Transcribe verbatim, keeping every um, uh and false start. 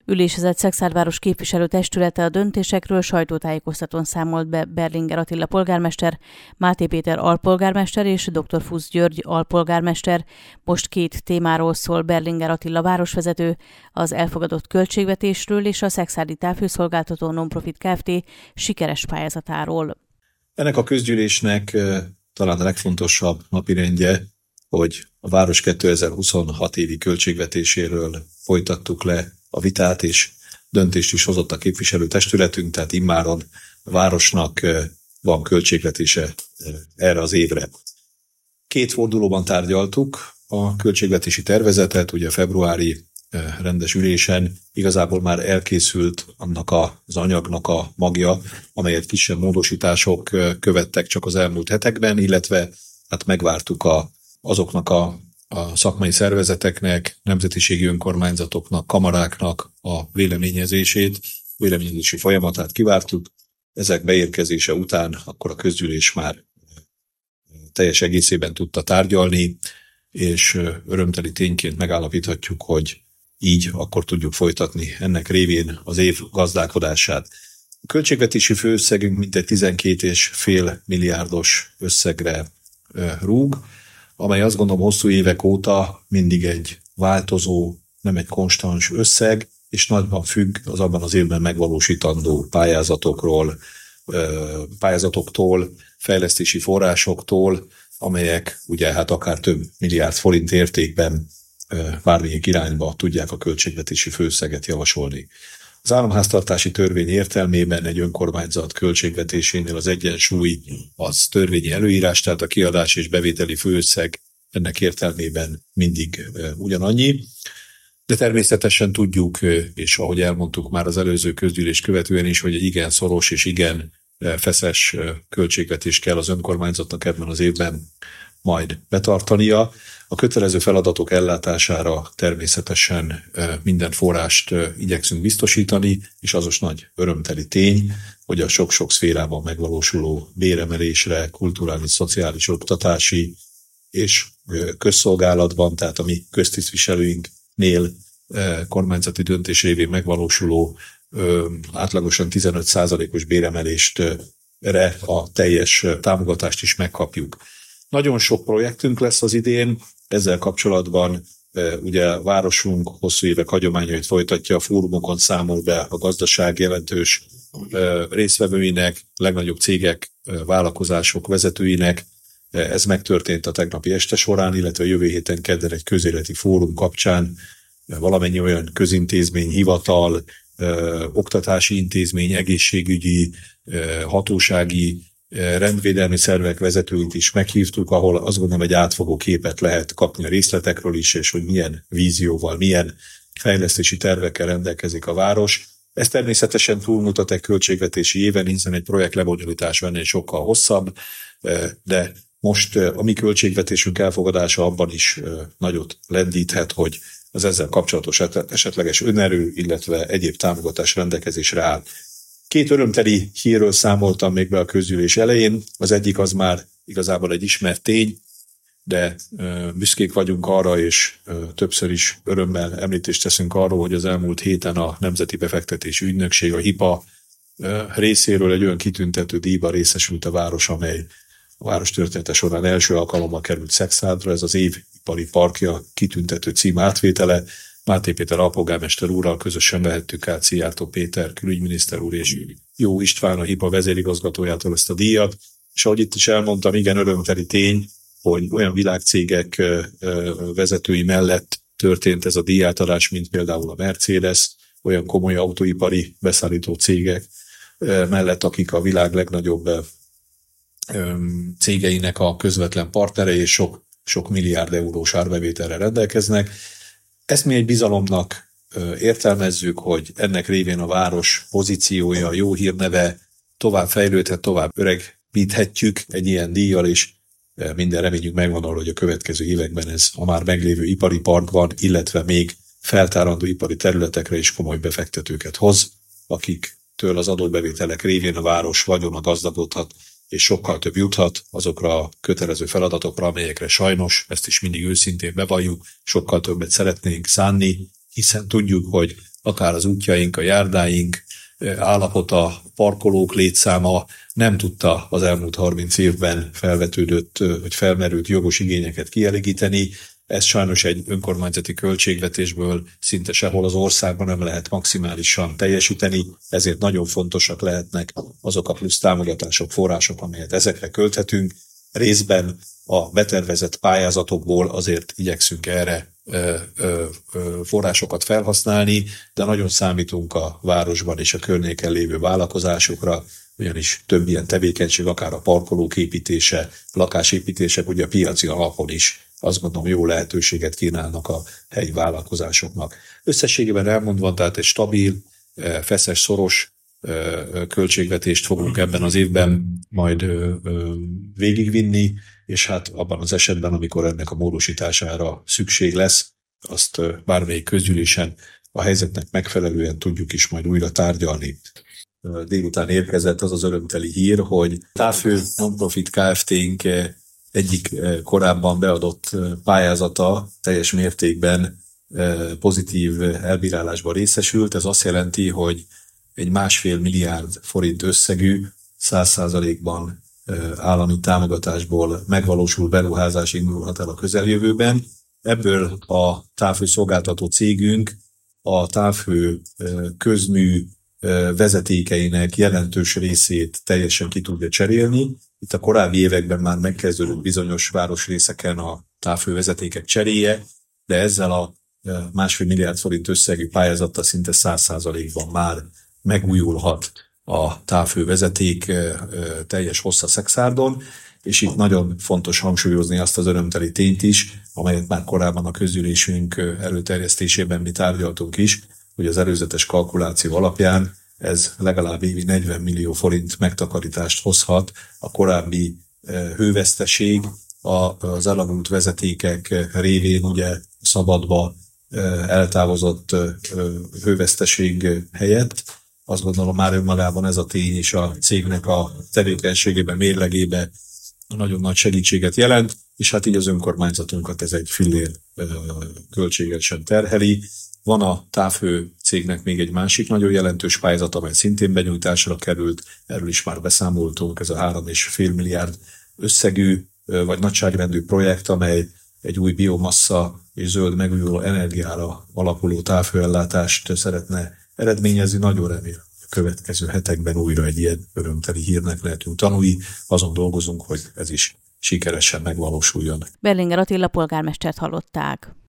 Ülésezett Szekszárd képviselőtestülete a döntésekről sajtótájékoztatón számolt be Berlinger Attila polgármester, Máté Péter alpolgármester és dr. Fusz György alpolgármester. Most két témáról szól Berlinger Attila városvezető, az elfogadott költségvetésről és a Szekszárdi Távhőszolgáltató Nonprofit Kft. Sikeres pályázatáról. Ennek a közgyűlésnek talán a legfontosabb napirendje, hogy a város kétezer-huszonhat évi költségvetéséről folytattuk le a vitát, és döntést is hozott a képviselőtestületünk, tehát immáron a városnak van költségvetése erre az évre. Két fordulóban tárgyaltuk a költségvetési tervezetet, ugye a februári rendes ülésen igazából már elkészült annak az anyagnak a magja, amelyet kisebb módosítások követtek csak az elmúlt hetekben, illetve hát megvártuk a, azoknak a, a szakmai szervezeteknek, nemzetiségi önkormányzatoknak, kamaráknak a véleményezését, véleményezési folyamatát kivártuk. Ezek beérkezése után akkor a közgyűlés már teljes egészében tudta tárgyalni, és örömteli tényként megállapíthatjuk, hogy így akkor tudjuk folytatni ennek révén az év gazdálkodását. A költségvetési főösszegünk mintegy tizenkét egész öt milliárdos összegre rúg, amely azt gondolom hosszú évek óta mindig egy változó, nem egy konstans összeg, és nagyban függ az abban az évben megvalósítandó pályázatokról, pályázatoktól, fejlesztési forrásoktól, amelyek ugye hát akár több milliárd forint értékben bármelyik irányba tudják a költségvetési főösszeget javasolni. Az államháztartási törvény értelmében egy önkormányzat költségvetésénél az egyensúly az törvényi előírás, tehát a kiadás és bevételi főösszeg ennek értelmében mindig ugyanannyi. De természetesen tudjuk, és ahogy elmondtuk már az előző közgyűlés követően is, hogy egy igen szoros és igen feszes költségvetést kell az önkormányzatnak ebben az évben majd betartania. A kötelező feladatok ellátására természetesen minden forrást igyekszünk biztosítani, és azos nagy örömteli tény, hogy a sok-sok szférában megvalósuló béremelésre, kulturális, szociális, oktatási és közszolgálatban, tehát a mi köztisztviselőinknél kormányzati döntés révén megvalósuló átlagosan tizenöt százalékos béremelést erre a teljes támogatást is megkapjuk. Nagyon sok projektünk lesz az idén, ezzel kapcsolatban ugye a városunk hosszú évek hagyományait folytatja, a fórumokon számol be a gazdaság jelentős résztvevőinek, legnagyobb cégek, vállalkozások vezetőinek. Ez megtörtént a tegnapi este során, illetve a jövő héten kedden egy közéleti fórum kapcsán valamennyi olyan közintézmény, hivatal, oktatási intézmény, egészségügyi, hatósági, rendvédelmi szervek vezetőit is meghívtuk, ahol azt gondolom egy átfogó képet lehet kapni a részletekről is, és hogy milyen vízióval, milyen fejlesztési tervekkel rendelkezik a város. Ez természetesen túlmutat egy költségvetési éven, hiszen egy projekt lebonyolítása ennél sokkal hosszabb, de most a mi költségvetésünk elfogadása abban is nagyot lendíthet, hogy az ezzel kapcsolatos esetleges önerő, illetve egyéb támogatás rendelkezésre áll. Két örömteli hírről számoltam még be a közgyűlés elején. Az egyik az már igazából egy ismert tény, de büszkék vagyunk arra, és többször is örömmel említést teszünk arról, hogy az elmúlt héten a Nemzeti Befektetési Ügynökség, a HIPA részéről egy olyan kitüntető díjba részesült a város, amely a város története során első alkalommal került Szekszárdra. Ez az év ipari parkja kitüntető cím átvétele. Máté Péter alpolgármester úrral közösen vehettük át Szijjártó Péter külügyminiszter úr és Jó István, a HIPA vezérigazgatójától ezt a díjat. És ahogy itt is elmondtam, igen örömteli tény, hogy olyan világcégek vezetői mellett történt ez a díjátadás, mint például a Mercedes, olyan komoly autóipari beszállító cégek mellett, akik a világ legnagyobb cégeinek a közvetlen partnerei, és sok, sok milliárd eurós árbevételre rendelkeznek. Ezt mi egy bizalomnak értelmezzük, hogy ennek révén a város pozíciója, jó hírneve tovább fejlődhet, tovább öregbíthetjük egy ilyen díjjal, és minden reményünk megvan arra, hogy a következő években ez a már meglévő ipari parkban, illetve még feltárandó ipari területekre is komoly befektetőket hoz, akiktől az adóbevételek révén a város vagyona gazdagodhat, és sokkal több juthat azokra a kötelező feladatokra, amelyekre sajnos, ezt is mindig őszintén bevalljuk, sokkal többet szeretnénk szánni, hiszen tudjuk, hogy akár az útjaink, a járdáink állapota, parkolók létszáma nem tudta az elmúlt harminc évben felvetődött, vagy felmerült jogos igényeket kielégíteni. Ez sajnos egy önkormányzati költségvetésből szinte sehol az országban nem lehet maximálisan teljesíteni, ezért nagyon fontosak lehetnek azok a plusz támogatások, források, amelyet ezekre költhetünk. Részben a betervezett pályázatokból azért igyekszünk erre ö, ö, ö, forrásokat felhasználni, de nagyon számítunk a városban és a környéken lévő vállalkozásokra, ugyanis több ilyen tevékenység, akár a parkolók építése, lakásépítések, ugye a piaci alapon is azt gondolom jó lehetőséget kínálnak a helyi vállalkozásoknak. Összességében elmondva, tehát egy stabil, feszes, szoros költségvetést fogunk ebben az évben majd végigvinni, és hát abban az esetben, amikor ennek a módosítására szükség lesz, azt bármelyik közgyűlésen a helyzetnek megfelelően tudjuk is majd újra tárgyalni. Délután érkezett az az örömteli hír, hogy Távhő Nonprofit Kft-nk egyik korábban beadott pályázata teljes mértékben pozitív elbírálásban részesült. Ez azt jelenti, hogy egy másfél milliárd forint összegű, száz százalékban állami támogatásból megvalósul beruházás indulhat el a közeljövőben. Ebből a távhő szolgáltató cégünk a távhő közmű vezetékeinek jelentős részét teljesen ki tudja cserélni. Itt a korábbi években már megkezdődött bizonyos városrészeken a távhővezetékek cseréje, de ezzel a másfél milliárd forint összegű pályázattal szinte száz százalékban már megújulhat a távhővezeték teljes hossza Szexárdon, és itt nagyon fontos hangsúlyozni azt az örömteli tényt is, amelyet már korábban a közgyűlésünk előterjesztésében mi tárgyaltunk is, hogy az előzetes kalkuláció alapján ez legalább évi negyven millió forint megtakarítást hozhat. A korábbi hőveszteség az elavult vezetékek révén ugye szabadba eltávozott hőveszteség helyett. Azt gondolom már önmagában ez a tény is a cégnek a tevékenységében, mérlegébe nagyon nagy segítséget jelent, és hát így az önkormányzatunkat ez egy fillér költséget sem terheli. Van a távhő cégnek még egy másik nagyon jelentős pályázat, amely szintén benyújtásra került, erről is már beszámoltunk, ez a három és fél milliárd összegű vagy nagyságrendű projekt, amely egy új biomassa és zöld megújuló energiára alapuló távhőellátást szeretne eredményezni. Nagyon remélem, a következő hetekben újra egy ilyen örömteli hírnek lehetünk tanulni. Azon dolgozunk, hogy ez is sikeresen megvalósuljon. Berlinger Attila polgármestert hallották.